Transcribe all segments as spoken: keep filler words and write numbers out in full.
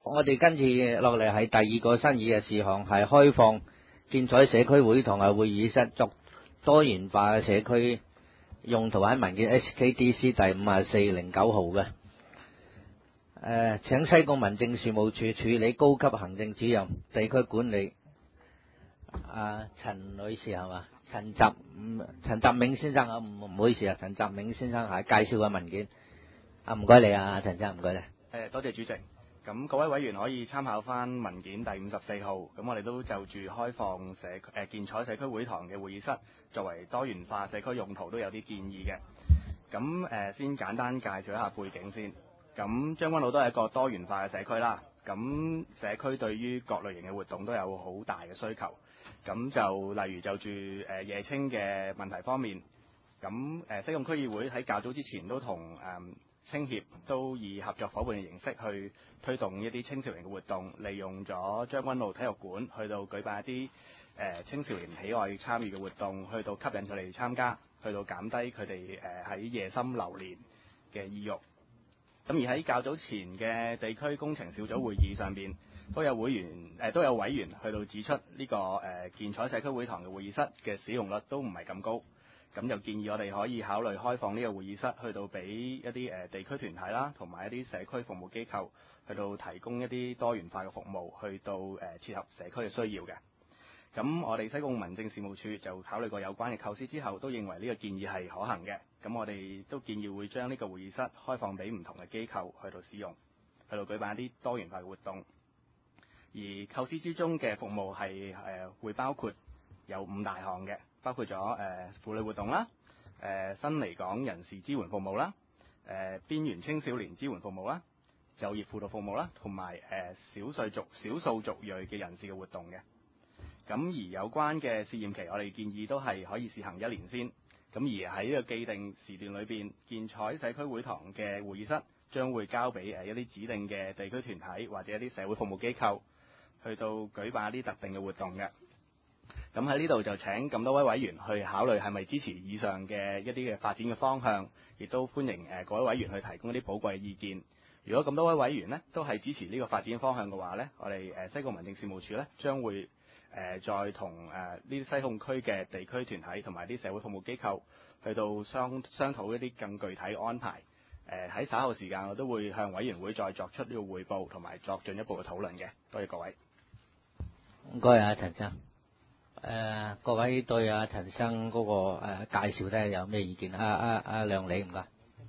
我哋跟住落嚟係第二個新議嘅事項，係開放建材社區會堂嘅會議室作多元化嘅社區用途，喺文件 S K D C 第五啊四零九號嘅。誒，請西貢民政事務處處理高級行政主任地區管理啊陳女士係嘛？陳澤陳澤銘先生啊，唔唔好意思啊，陳澤銘先生係介紹嘅文件。啊，唔該你啊，陳生，唔該你。 誒，多謝主席。咁各位委員可以參考翻文件第五十四號。咁我哋都就住開放社誒建材社區會堂嘅會議室作為多元化社區用途都有啲建議嘅。咁誒、呃，先簡單介紹一下背景先。咁將軍澳都係一個多元化嘅社區啦。咁社區對於各類型嘅活動都有好大嘅需求。咁就例如就住誒、呃、夜青嘅問題方面，咁誒、呃、西貢區議會喺較早之前都同誒、呃青協都以合作伙伴嘅形式去推動一啲青少年嘅活動，利用咗將軍澳體育館去到舉辦一啲誒、呃、青少年喜愛參與嘅活動，去到吸引佢哋參加，去到減低佢哋誒喺夜深流連嘅意欲。咁而喺較早前嘅地區工程小組會議上邊，都有會員誒、呃、都有委員去到指出呢、這個誒、呃、建材社區會堂嘅會議室嘅使用率都唔係咁高。咁就建議我哋可以考慮開放呢個會議室，去到俾一啲誒、呃、地區團體啦，同埋一啲社區服務機構，去到提供一啲多元化嘅服務，去到誒、呃、切合社區嘅需要嘅。咁我哋西貢民政事務處就考慮過有關嘅構思之後，都認為呢個建議係可行嘅。咁我哋都建議會將呢個會議室開放俾唔同嘅機構去到使用，去到舉辦一啲多元化嘅活動。而構思之中嘅服務係誒、呃、會包括有五大項嘅。包括咗誒、呃、婦女活動啦、誒、呃、新嚟港人士支援服務啦、誒、呃、邊緣青少年支援服務啦、就業輔導服務啦，同埋誒少數族少數族裔嘅人士嘅活動嘅。咁而有關嘅試驗期，我哋建議都係可以試行一年先。咁而喺呢個既定時段裏邊，建材社區會堂嘅會議室將會交俾誒一啲指定嘅地區團體或者一啲社會服務機構去到舉辦一啲特定嘅活動嘅。咁喺呢度就請咁多位委員去考慮係咪支持以上嘅一啲嘅發展嘅方向，亦都歡迎誒各位委員去提供一啲寶貴嘅意見。如果咁多位委員呢都係支持呢個發展方向嘅話呢，我哋誒西貢民政事務處呢將會誒、呃、再同誒呢啲西貢區嘅地區團體同埋啲社會服務機構去到商商討一啲更具體嘅安排。誒、呃、喺稍後時間我都會向委員會再作出呢個彙報同埋作進一步嘅討論嘅。多謝各位。 唔該啊，陳生。誒、呃，各位對阿、啊、陳生嗰、那個誒、呃、介紹咧有咩意見？阿阿阿梁理唔該。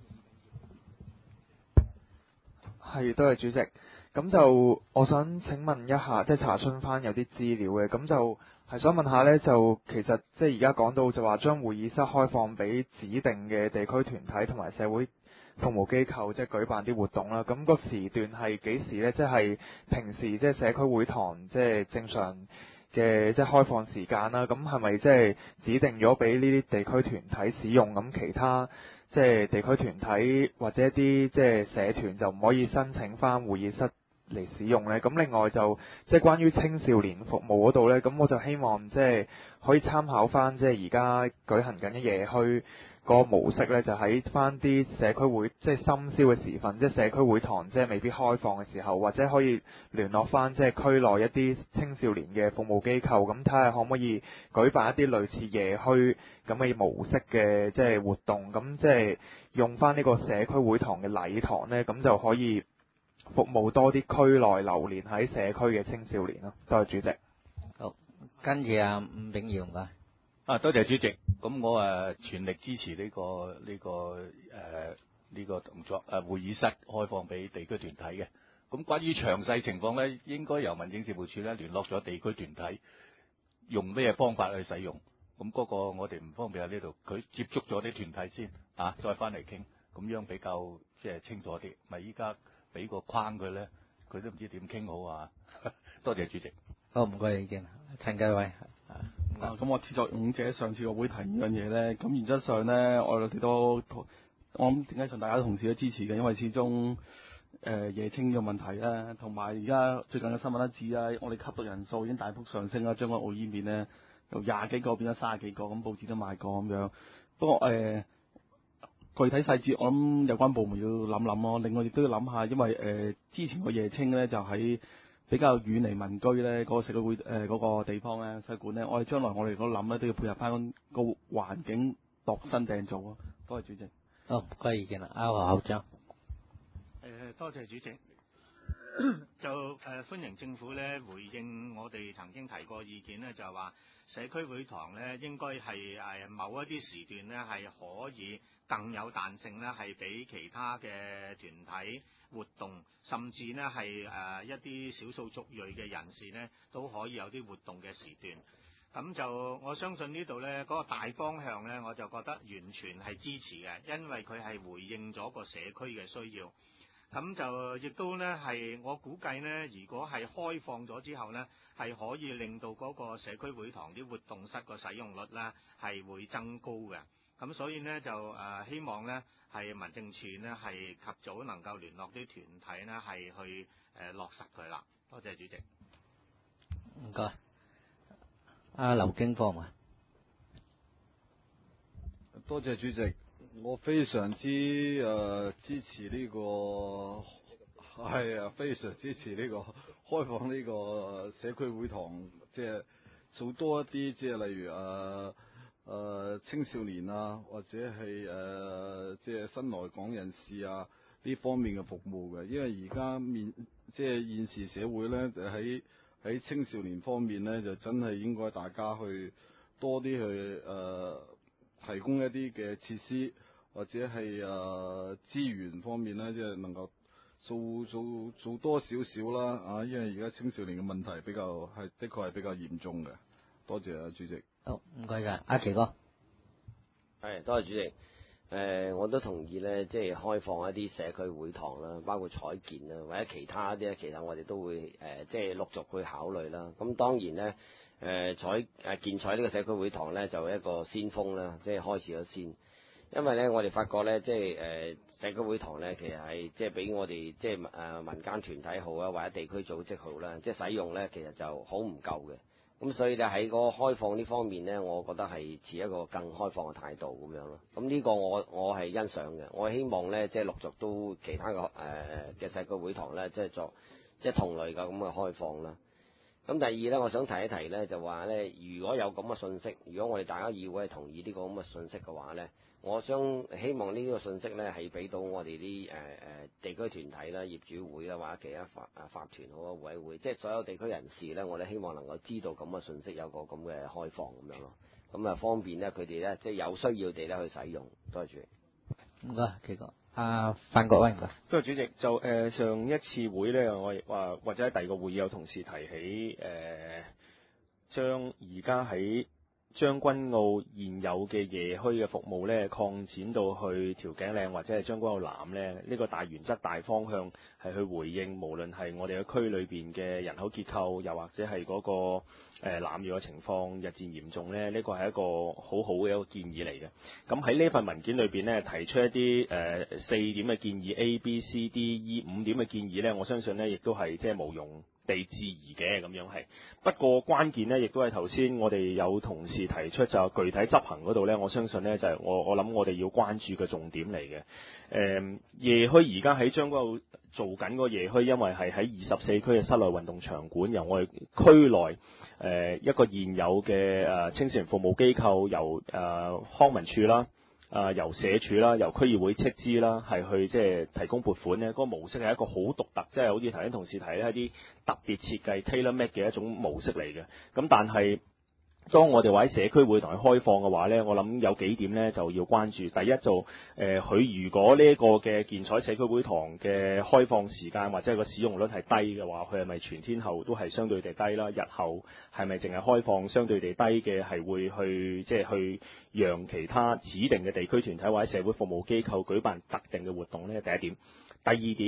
係，多謝主席。咁就我想請問一下，即係查詢翻有啲資料嘅。咁就係想問下呢，就其實即係而家講到就話將會議室開放俾指定嘅地區團體同埋社會服務機構，即係舉辦啲活動啦。咁個時段係幾時呢？即係平時即係社區會堂即係正常嘅即係開放時間啦，咁係咪即係指定咗俾呢啲地區團體使用？咁其他即係地區團體或者一啲即係社團就唔可以申請翻會議室嚟使用呢？咁另外就即係關於青少年服務嗰度呢，咁我就希望即係可以參考翻即係而家舉行緊嘅夜墟個模式呢，就喺翻啲社區會即係深宵嘅時分，即係社區會堂即係未必開放嘅時候，或者可以聯絡翻即係區內一啲青少年嘅服務機構，咁睇下可唔可以舉辦一啲類似夜墟咁嘅模式嘅即係活動，咁即係用翻呢個社區會堂嘅禮堂呢，咁就可以服務多啲區內流連喺社區嘅青少年咯。多謝主席。 好，跟住阿伍炳耀唔該。 啊，多謝主席。咁我誒、啊、全力支持呢、這個呢、這個誒呢、呃這個動作。誒、啊、會議室開放俾地區團體嘅。咁關於詳細情況咧，應該由民政事務處咧聯絡咗地區團體，用咩方法去使用。咁嗰個我哋唔方便喺呢度，佢接觸咗啲團體先啊，再翻嚟傾，咁樣比較即係清楚啲。咪依家俾個框佢咧，佢都唔知點傾好啊。多謝主席。 好，唔該意見。陳繼偉。 啊，咁我始作俑者上次個會提呢樣嘢咧，咁原則上咧，我哋都我諗點解上大家同事都支持嘅，因為始終誒、呃、夜青嘅問題啦，同埋而家最近嘅新聞都指啦，我哋吸毒人數已經大幅上升啦，將軍澳依邊咧由廿幾個變咗卅幾個，咁報紙都賣過咁樣。不過誒、呃， 具體細節我諗有關部門要諗諗咯。另外亦都要諗下，因為誒、呃、之前個夜青咧就喺比較遠離民居咧，嗰、那個社區會誒嗰、呃那個地方咧，使館咧，我哋將來我哋如果諗咧都要配合翻個環境度身訂造咯。多謝主席。 好，唔該意見啦，歐校長。 誒、呃，多謝主席。就誒、呃、歡迎政府咧回應我哋曾經提過意見咧，就係話社區會堂咧應該係誒某一啲時段咧係可以更有彈性咧，係俾其他嘅團體活動，甚至呢係誒一啲少數族裔嘅人士呢都可以有啲活動嘅時段。咁就我相信呢度呢嗰個大方向呢，我就覺得完全係支持嘅，因為佢係回應咗個社區嘅需要。咁就亦都呢係我估計呢，如果係開放咗之後呢，係可以令到嗰個社區會堂啲活動室個使用率呢係會增高嘅。咁所以呢，就誒、呃、希望呢係民政處呢係及早能夠聯絡啲團體呢係去誒、呃、落實佢啦。多謝主席。 唔該。阿劉經科嘛。 多謝主席。我非常之誒、呃、支持呢、這個係啊，非常支持呢個開放呢個社區會堂，即係做多一啲，即係例如誒誒、呃呃、青少年啊，或者係誒、呃、即係新來港人士啊呢方面嘅服務嘅，因為而家面即係現時社會咧，就喺喺青少年方面咧，就真係應該大家去多啲去誒、呃、提供一啲嘅設施。或者係誒、呃、資源方面咧，即係能夠做做做多少少啦啊！因為而家青少年嘅問題比較係的確係比較嚴重嘅。多謝啊，主席。 好，唔該晒，阿奇哥。 係，多謝主席。誒、呃，我都同意咧，即係開放一啲社區會堂啦，包括彩建啊，或者其他啲咧，其實我哋都會誒、呃，即係陸續去考慮啦。咁當然咧，誒、呃、彩誒建彩呢個社區會堂咧，就一個先鋒啦，即係開始咗先。因為咧，我哋發覺咧，即係誒、呃、社區會堂咧，其實係即係俾我哋即係誒、呃、民間團體好啊，或者地區組織好啦，即係使用咧，其實就好唔夠嘅。咁所以咧喺嗰個開放呢方面咧，我覺得係持一個更開放嘅態度咁樣咯。咁呢個我我係欣賞嘅。我希望咧，即係陸續都其他個誒嘅社區會堂咧，即係作即係同類嘅咁嘅開放啦。咁第二咧，我想提一提咧，就話咧，如果有咁嘅信息，如果我哋大家議會係同意呢個咁嘅信息嘅話咧，我想希望呢個信息咧係俾到我哋啲誒誒地區團體啦、業主會啦，或者其他法啊法團好啊、委會，即係所有地區人士咧，我哋希望能夠知道咁嘅信息有個咁嘅開放咁樣咯，咁啊方便咧佢哋咧即係有需要地咧去使用。多謝主席。 唔該，奇哥。阿范國威唔該。 多謝主席。就誒、呃、上一次會咧，我話或者喺第二個會議有同事提起誒、呃，將而家喺將軍澳現有嘅夜墟嘅服務咧，擴展到去調景嶺或者係將軍澳南咧，呢、這個大原則大方向係去回應，無論係我哋嘅區裏邊嘅人口結構，又或者係嗰、那個誒、呃、濫用嘅情況日漸嚴重咧，呢、這個係一個好好嘅一個建議嚟嘅。咁喺呢份文件裏邊咧，提出一啲誒、呃、四點嘅建議 A、B、C、D、E 五點嘅建議咧，我相信咧亦都係即係無庸地置疑嘅咁樣係。不過關鍵呢，亦都係頭先我哋有同事提出就具體執行嗰度呢，我相信呢，就係、是、我我諗我哋要關注嘅重點嚟嘅。誒、呃、夜墟而家喺將軍澳做緊個夜墟，因為係喺二十四區嘅室內運動場館，由我哋區內誒、呃、一個現有嘅誒、呃、青少年服務機構，由誒、呃、康文署啦。啊、呃，由社署啦，由區議會斥資啦，係去即係提供撥款咧。嗰、那個模式係一個好獨特，即係好似頭先同事提咧一啲特別設計 tailor-made 嘅一種模式嚟嘅。咁但係當我哋話喺社區會堂去開放嘅話咧，我諗有幾點咧就要關注。第一就誒，佢、呃、如果呢一個嘅建彩社區會堂嘅開放時間或者係個使用率係低嘅話，佢係咪全天候都係相對地低啦？日後係咪淨係開放相對地低嘅，係會去即係去讓其他指定嘅地區團體或者社會服務機構舉辦特定嘅活動咧？第一點。第二點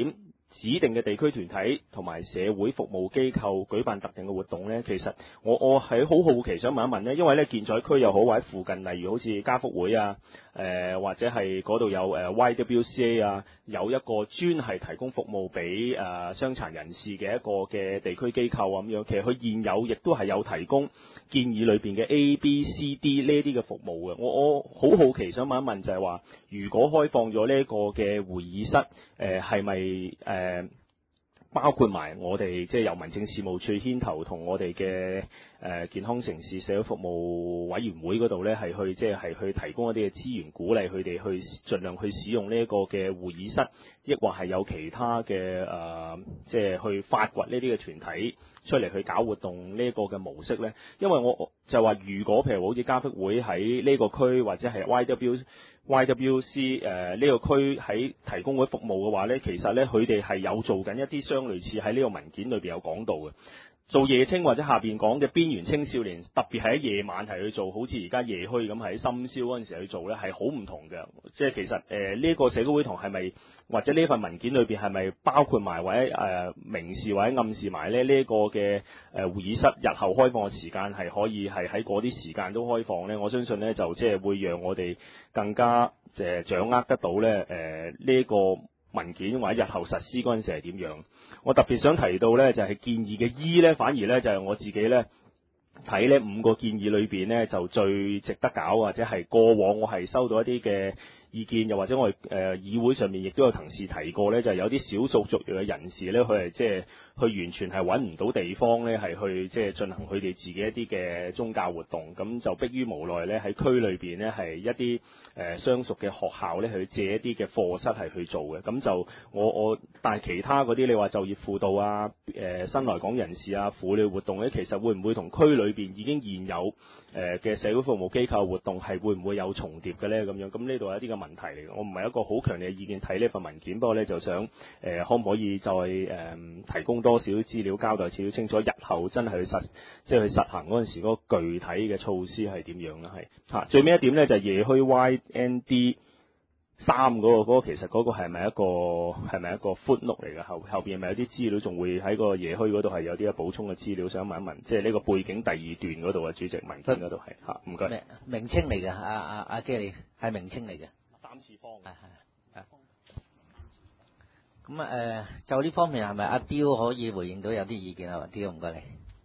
指定嘅地區團體同埋社會服務機構舉辦特定嘅活動呢，其實我我係好好奇想問一問呢，因為呢建材區又好或者附近，例如好似家福會啊，誒、呃、或者係嗰度有誒 Y W C A 啊，有一個專係提供服務俾誒、呃、傷殘人士嘅一個嘅地區機構啊咁樣，其實佢現有亦都係有提供建議裏邊嘅 A、B、C、D 呢啲嘅服務嘅。我我好好奇想問一問就係話，如果開放咗呢一個嘅會議室，誒係咪誒？誒包括埋我哋即係由民政事務處牽頭同我哋嘅誒健康城市社會服務委員會嗰度咧，係去即係係去提供一啲嘅資源，鼓勵佢哋去盡量去使用呢一個嘅會議室，抑或係有其他嘅誒、呃、即係去發掘呢啲嘅團體出嚟去搞活動呢一個嘅模式咧？因為我就話，如果譬如好似家福會喺呢個區或者係 Y W Y W C 誒、呃、呢、這個區喺提供嗰啲服務嘅話咧，其實咧佢哋係有做緊一啲相類似喺呢個文件裏邊有講到嘅，做夜青或者下邊講嘅邊緣青少年，特別係喺夜晚係去做，好似而家夜墟咁喺深宵嗰陣時去做咧，係好唔同嘅。即係其實誒呢、呃這個社區會堂係咪或者呢份文件裏邊係咪包括埋或者誒、呃、明示或者暗示埋咧呢一、這個嘅誒、呃、會議室日後開放嘅時間係可以係喺嗰啲時間都開放咧？我相信咧就即係會讓我哋更加誒、呃、掌握得到咧誒呢一、呃這個文件或者日後實施嗰陣時係點樣。我特別想提到咧就係、是、建議嘅 E 咧，反而咧就係、是、我自己咧睇呢五個建議裏邊咧就最值得搞，或者係過往我係收到一啲嘅意見，又或者我哋誒、呃、議會上面亦都有同事提過咧，就係、是、有啲少數族裔嘅人士咧，佢係即係佢完全係揾唔到地方咧，係去即係進行佢哋自己一啲嘅宗教活動，咁就迫於無奈咧喺區裏邊咧係一啲誒、呃、相熟嘅學校咧去借一啲嘅課室係去做嘅，咁就我我但係其他嗰啲你話就業輔導啊、誒、呃、新來港人士啊、婦女活動咧，其實會唔會同區裏邊已經現有誒嘅、呃、社會服務機構活動係會唔會有重疊嘅咧？咁樣咁呢度有一啲嘅問題嚟嘅，我唔係一個好強烈嘅意見睇呢份文件，不過咧就想誒、呃、可唔可以再誒、呃、提供多少資料交代少少清楚，日後真係去實即係去實行嗰陣時嗰個具體嘅措施係點樣咧？係嚇、啊、最尾一點咧就係、是、夜墟 Y N D 三嗰、那個嗰、那個其實嗰個係咪一個係咪一個 footnote 嚟嘅？後後邊係咪有啲資料仲會喺個夜墟嗰度係有啲嘅補充嘅資料？想問一問，即係呢個背景第二段嗰度啊，主席文件嗰度係嚇，唔該。 名稱嚟嘅，阿阿阿姐你係名稱嚟嘅。 三次方。 係係係。咁啊誒，就呢方面係咪阿刁可以回應到有啲意見啊？阿刁唔該你。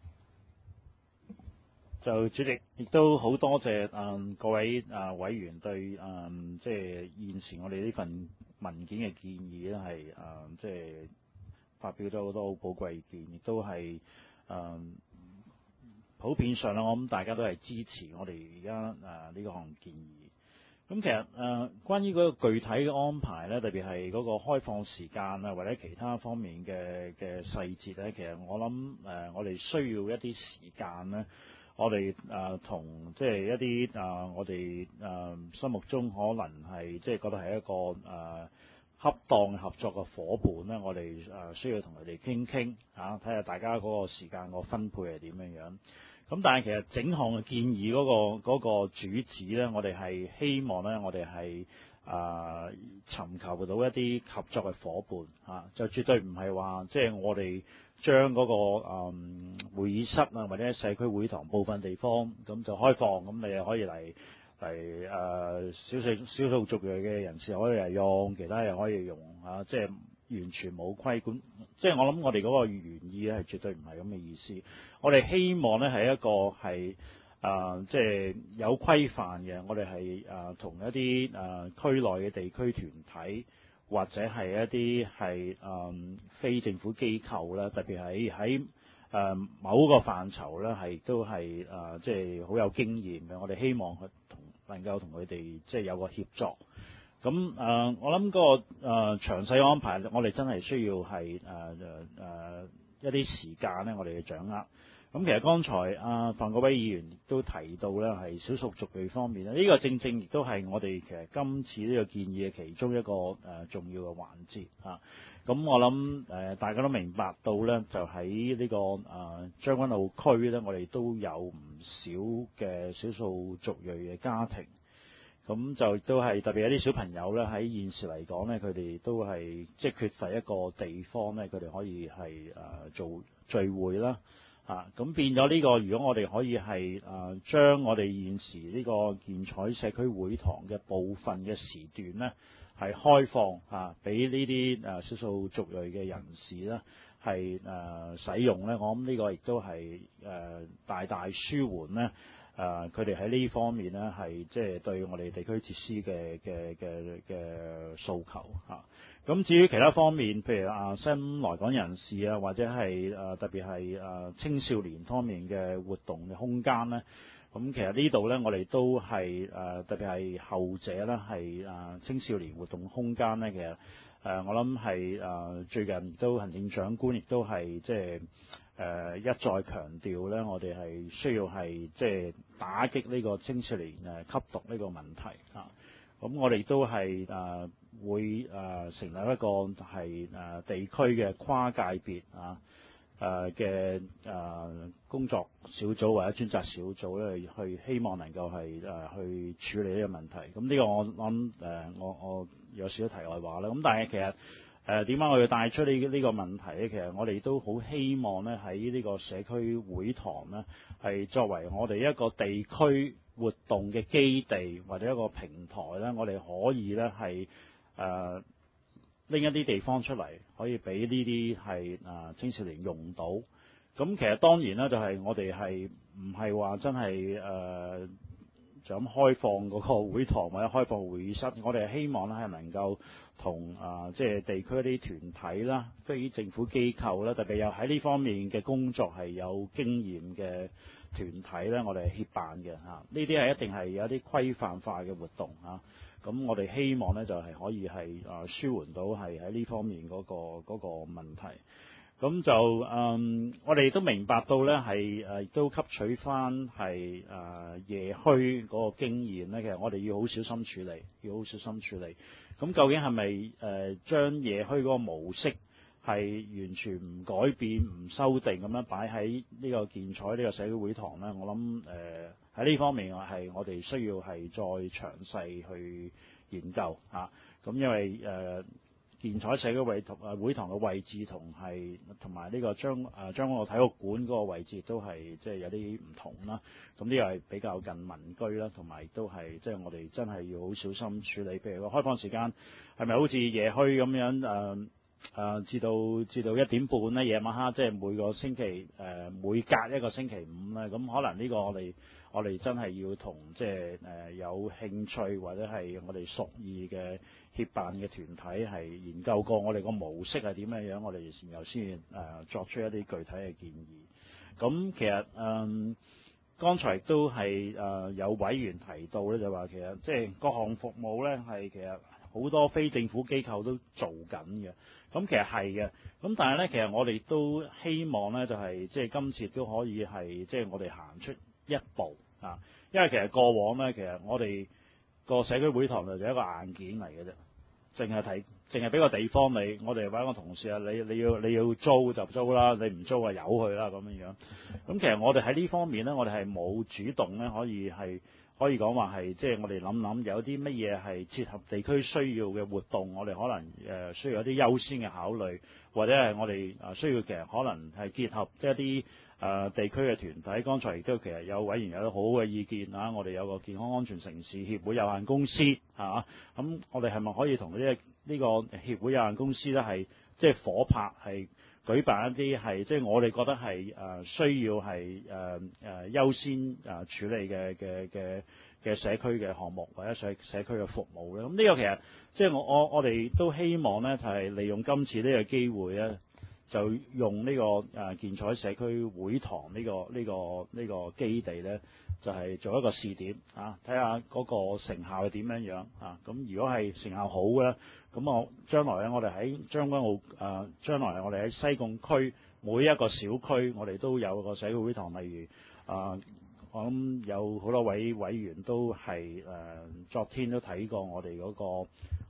就主席亦都好多謝誒、嗯、各位誒、呃、委員對誒、嗯、即係現時我哋呢份文件嘅建議咧係誒即係發表咗好多好寶貴意見，亦都係誒、嗯、普遍上咧，我諗大家都係支持我哋而家誒呢個項建議。咁其實誒、呃、關於嗰個具體嘅安排咧，特別係嗰個開放時間啊，或者其他方面嘅嘅細節咧，其實我諗誒、呃、我哋需要一啲時間咧。我哋誒同即係一啲誒、呃、我哋誒、呃、心目中可能係即係覺得係一個誒、呃、恰當合作嘅伙伴咧，我哋誒、呃、需要同佢哋傾傾嚇，睇下大家嗰個時間個分配係點樣樣。咁但係其實整項嘅建議嗰、嗰個嗰個主旨咧，我哋係希望咧，我哋係誒尋求到一啲合作嘅伙伴嚇、啊，就絕對唔係話即係我哋。將嗰、那個誒、嗯、會議室啊，或者社區會堂部分地方咁就開放，咁你又可以嚟嚟誒少數少數族裔嘅人士可以嚟用，其他人可以用啊，即係完全冇規管。即係我諗我哋嗰個原意咧係絕對唔係咁嘅意思。我哋希望咧係一個係誒、呃、即係有規範嘅，我哋係誒同一啲誒、呃、區內嘅地區團體。或者係一啲係誒非政府機構啦，特別喺喺誒某個範疇咧，係都係誒即係好有經驗嘅。我哋希望去同能夠同佢哋即係有個協作。咁誒、呃，我諗、嗰個誒、呃、詳細安排，我哋真係需要係誒誒誒一啲時間咧，我哋嘅掌握。咁其實剛才阿范國威議員亦都提到咧，係少數族裔方面咧，呢、這個正正亦都係我哋其實今次呢個建議嘅其中一個誒、呃、重要嘅環節嚇。咁、啊、我諗誒、呃、大家都明白到咧，就喺呢、這個誒將軍澳區咧，我哋都有唔少嘅少數族裔嘅家庭。 咁就亦都係特別有啲小朋友咧，喺現時嚟講咧，佢哋都係即係缺乏一個地方咧，佢哋可以係誒、呃、做聚會啦。啊，咁變咗呢個，如果我哋可以係誒、呃、將我哋現時呢個建彩社區會堂嘅部分嘅時段咧，係開放啊，俾呢啲誒少數族裔嘅人士咧係誒使用咧，我諗呢個亦都係誒、呃、大大舒緩咧誒佢哋喺呢方面咧係即係對我哋地區設施嘅嘅嘅嘅訴求嚇。咁至於其他方面，譬如啊新來港人士啊，或者係誒、呃、特別係誒、呃、青少年方面嘅活動嘅空間咧，咁其實呢度咧我哋都係誒、呃、特別係後者咧係誒青少年活動空間咧，其實誒、呃、我諗係誒最近都行政長官亦都係即係誒一再強調咧，我哋係需要係即係打擊呢個青少年誒吸毒呢個問題啊。咁我哋都係誒、呃、會誒、呃、成立一個係誒、呃、地區嘅跨界別啊誒嘅誒工作小組或者專責小組咧，去希望能夠係誒、呃、去處理呢個問題。咁呢個我諗誒、呃、我我有少少題外話啦。咁但係其實誒點解我要帶出呢呢個問題咧？其實我哋都好希望咧喺呢個社區會堂咧，係作為我哋一個地區活動嘅基地或者一個平台咧，我哋可以咧係誒拎一啲地方出嚟，可以俾呢啲係誒青少年用到。咁其實當然啦，就係我哋係唔係話真係誒、呃、就咁開放嗰個會堂或者開放會議室，我哋係希望咧係能夠同誒即係地區一啲團體啦、非政府機構啦，特別有喺呢方面嘅工作係有經驗嘅團體咧，我哋係協辦嘅嚇。呢啲係一定係有一啲規範化嘅活動嚇。咁我哋希望咧就係可以係誒舒緩到係喺呢方面嗰個嗰個問題。咁就誒、嗯，我哋都明白到咧係誒都吸取翻係誒夜墟嗰個經驗咧，其實我哋要好小心處理，要好小心處理。咁究竟係咪誒將夜墟嗰個模式係完全唔改變、唔修訂咁樣擺喺呢個建彩呢個社區會堂咧？我諗誒喺呢方面係我哋需要係再詳細去研究嚇。咁、啊、因為誒。呃建彩社區會同誒會堂嘅位置同係同埋呢個將誒將軍澳體育館嗰個位置都係即係有啲唔同啦。咁呢個係比較近民居啦，同埋都係即係我哋真係要好小心處理。譬如個開放時間係咪好似夜墟咁樣誒誒、呃呃、至到至到一點半咧，夜晚黑即係每個星期誒、呃、每隔一個星期五咧，咁可能呢個我哋我哋真係要同即係誒有興趣或者係我哋屬意嘅協辦嘅團體係研究過我哋個模式係點樣樣，我哋然後先誒作出一啲具體嘅建議。咁其實誒、呃、剛才亦都係誒有委員提到咧，就話其實即係各項服務咧係其實好多非政府機構都做緊嘅。咁其實係嘅。咁但係咧，其實我哋都希望咧，就係即係今次都可以係即係我哋行出一步啊。因為其實過往咧，其實我哋個社區會堂就係一個硬件嚟嘅啫，淨係睇，淨係俾個地方你，我哋揾個同事啊，你你要你要租就租啦，你唔租啊由佢啦咁樣樣。咁其實我哋喺呢方面咧，我哋係冇主動咧，可以係可以講話係即係我哋諗諗有啲乜嘢係切合地區需要嘅活動，我哋可能誒、呃、需要一啲優先嘅考慮，或者係我哋誒需要其實可能係結合即係一啲。誒、呃、地區嘅團體，剛才亦都其實有委員有啲好好嘅意見啊！我哋有個健康安全城市協會有限公司嚇，咁、啊、我哋係咪可以同呢個呢個協會有限公司咧係即係夥拍係舉辦一啲係即係我哋覺得係誒、呃、需要係誒誒優先誒處理嘅嘅嘅嘅社區嘅項目或者社社區嘅服務咧？咁、嗯、呢、這個其實即係我我我哋都希望咧，就係、是、利用今次呢個機會咧。就用呢、這個誒、呃、建彩社區會堂呢、這個呢、這個呢、這個基地咧，就係、是、做一個試點啊，睇下嗰個成效係點樣樣啊。咁如果係成效好嘅，咁我將來咧，我哋喺將軍澳誒、呃，將來我哋喺西貢區每一個小區，我哋都有個社區會堂。例如啊、呃，我諗有好多位委員都係誒、呃，昨天都睇過我哋嗰個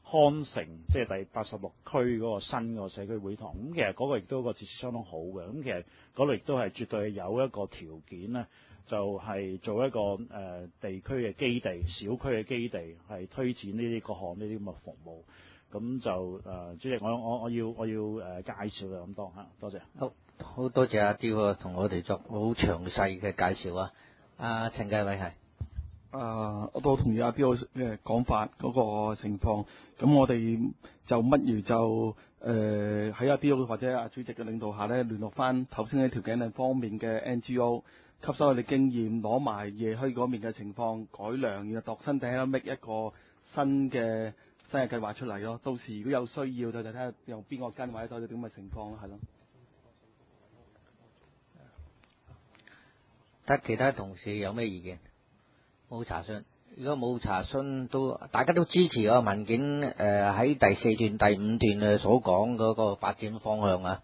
康城即係第八十六區嗰個新個社區會堂，咁其實嗰個亦都個設施相當好嘅，咁其實嗰度亦都係絕對係有一個條件咧，就係、是、做一個誒、呃、地區嘅基地、小區嘅基地，係推展呢啲各項呢啲咁嘅服務。咁就誒、呃，主席，我我我要我要誒、呃、介紹嘅咁多嚇，多謝。 好，好多謝阿刁同我哋作好詳細嘅介紹啊！阿陳繼偉係。 啊，我都同意阿刁嘅講法嗰個情況。咁我哋就乜如就誒喺阿刁或者阿主席嘅領導下咧，聯絡翻頭先喺條頸嶺方面嘅 N G O， 吸收佢哋經驗，攞埋夜墟嗰面嘅情況改良，然後度身訂喺度 make 一個新嘅新嘅計劃出嚟咯。到時如果有需要，就睇下用邊個跟或者睇到點嘅情況咯，係咯。 得其他同事有咩意見？冇查詢，如果冇查詢都大家都支持個文件誒喺、呃、第四段、第五段誒所講嗰個發展方向啊。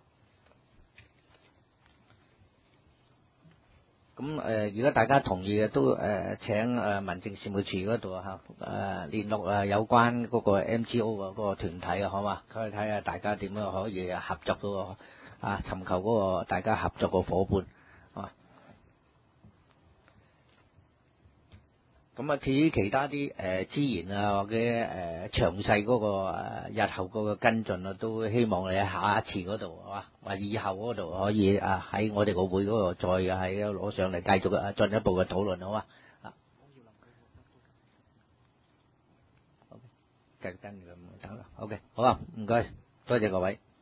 咁誒、呃，如果大家同意嘅，都誒、呃、請誒、呃、民政事務處嗰度嚇誒聯絡誒有關嗰個 M G O 嗰個團體啊，好嘛？佢去睇下大家點樣可以合作嗰個啊，尋求嗰個大家合作嘅伙伴啊。咁啊，至於其他啲誒資源啊，或者誒、呃、詳細嗰、那個、呃、日後嗰個跟進啊，都希望你喺下一次嗰度係嘛，或以後嗰度可以啊喺我哋個會嗰度再喺攞上嚟繼續啊進一步嘅討論，好嘛？啊，繼續跟住咁得啦。OK，好啊，唔該，多謝各位。